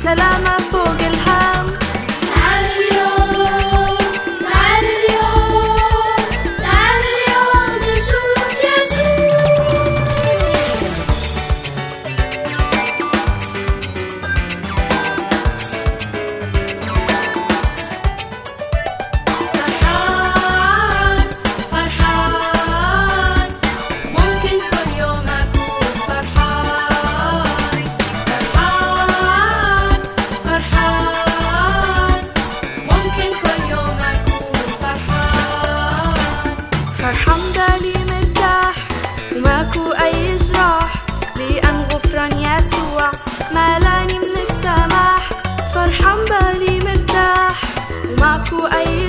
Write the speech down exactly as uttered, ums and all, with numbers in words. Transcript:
سلامة فوق الهام. تعال اليوم، تعال اليوم، تعال اليوم نشوف يسوع. فرحان فرحان ممكن كل يوم أكون فرحان. فرحان فرحان ممكن كل يوم أكون فرحان. فرحان بالي مرتاح وماكو أي جراح، لأن غفران يسوع مالاني من السماح. فرحان بالي مرتاح وماكو أي